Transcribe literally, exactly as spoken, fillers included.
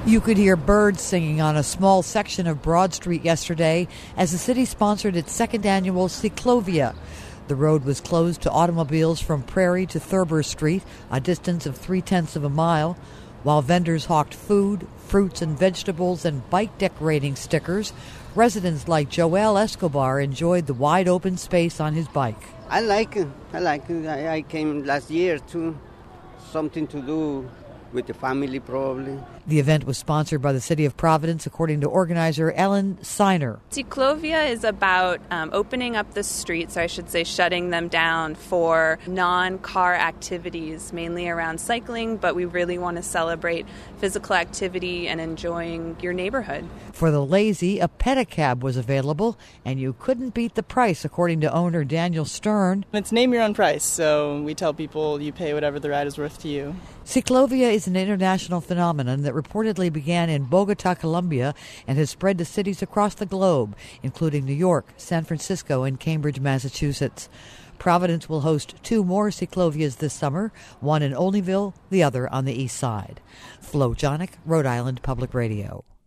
You could hear birds singing on a small section of Broad Street yesterday as the city sponsored its second annual Ciclovia. The road was closed to automobiles from Prairie to Thurber Street, a distance of three-tenths of a mile, while vendors hawked food, fruits and vegetables and bike decorating stickers. Residents like Joel Escobar enjoyed the wide-open space on his bike. I like it. I like it. I, I came last year too. Something to do with the family, probably. The event was sponsored by the City of Providence, according to organizer Ellen Seiner. Ciclovia is about um, opening up the streets, or I should say shutting them down for non-car activities, mainly around cycling, but we really want to celebrate physical activity and enjoying your neighborhood. For the lazy, a pedicab was available, and you couldn't beat the price, according to owner Daniel Stern. It's name your own price, so we tell people you pay whatever the ride is worth to you. Ciclovia is an international phenomenon that reportedly began in Bogota, Colombia, and has spread to cities across the globe, including New York, San Francisco, and Cambridge, Massachusetts. Providence will host two more Ciclovias this summer, one in Olneyville, the other on the east side. Flo Jonick, Rhode Island Public Radio.